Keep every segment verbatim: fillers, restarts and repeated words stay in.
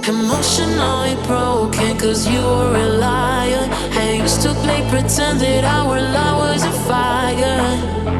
Emotionally broken cause you were a liar. I used to play pretend that our love was a fire,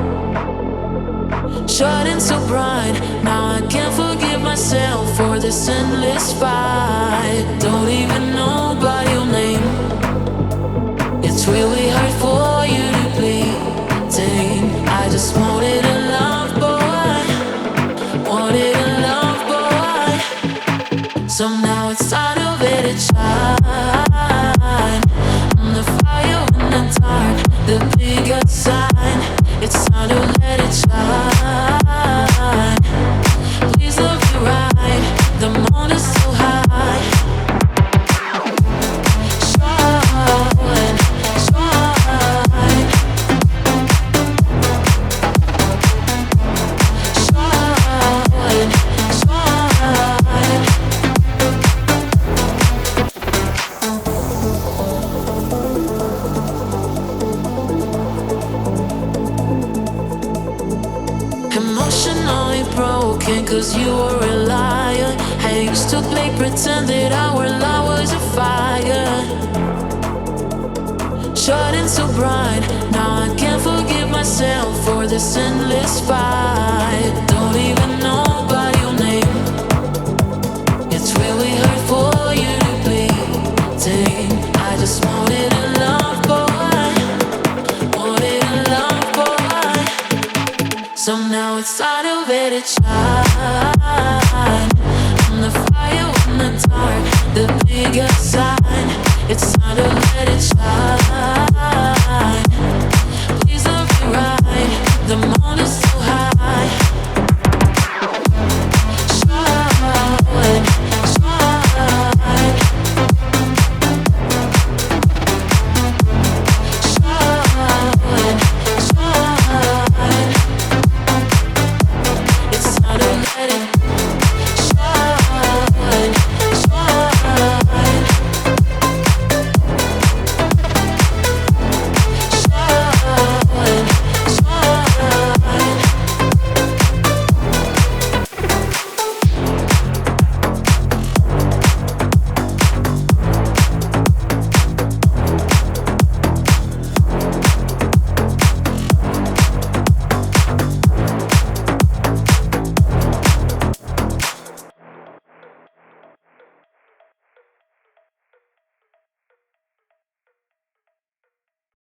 shining so bright. Now I can't forgive myself for this endless fight. Don't even know by your name. It's really hard for you to plead tame. I just wanted a love boy, wanted a love boy. So now it's time to let it shine. The fire in the dark, the bigger sign. It's time to let it shine. Please look me right, the moon is so high. Shine, shine, shine, shine. Emotionally broken cause you were a liar. I used to play pretend that our love was a fire, shining so bright. Now I can't forgive myself for this endless fight. Don't even know by your name. It's really hard for you to plead tame. I just wanted a love boy, wanted a love boy. So now it's time to let it shine. The fire in the dark, the bigger sign. It's time to let it shine.